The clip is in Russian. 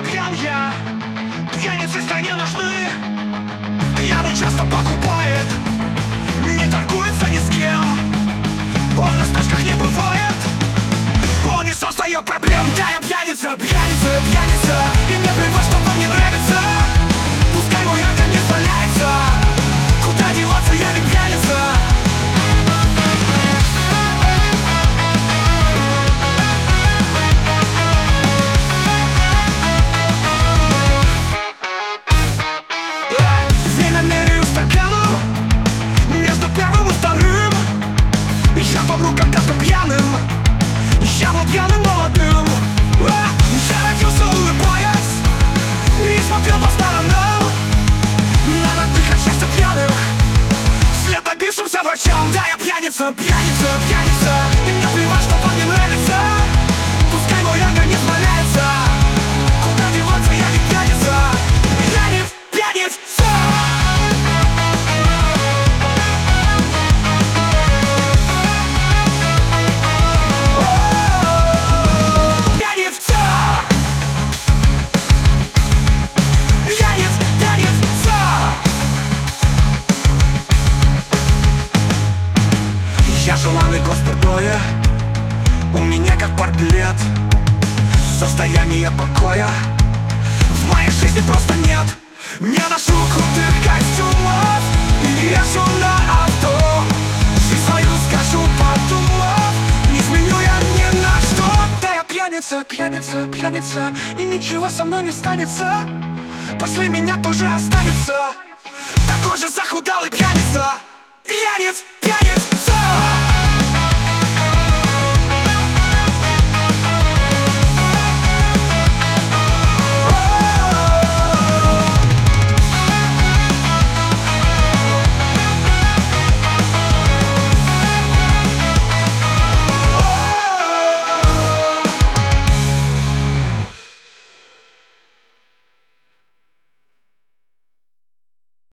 пьян я. Пьяницы-то не нужны. Пьяный часто покупает, не торгуется ни с кем. Он на стачках не бывает, он не создает проблем. Да, я пьяница, пьяница, пьяница, и мне плевать, что вам не нравится. Пускай мой эго не валяется. Куда деваться, я не пьяница. Время меряю стаканом между первым и вторым. Я помру когда-то пьяным. Я был пьяным молодым. Я родился, улыбаясь, и смотрел по сторонам на родных от счастья пьяных, вслед добившимся врачам. Да, я пьяница, пьяница, пьяница, и мне плевать, что вам не нравится. Пускай мой эго не валяется. Куда деваться, я не пьяница. Я не пьяница. Я желанный госпитоя, у меня как портрет. Состояние покоя в моей жизни просто нет. Не ношу крутых костюмов и езжу на авто. Жизнь свою скажу, подумав, не изменю я ни на что. Да, я пьяница, пьяница, пьяница, и ничего со мной не станется. После меня тоже останется такой же захудалый пьяница. Пьяниц, пьяница.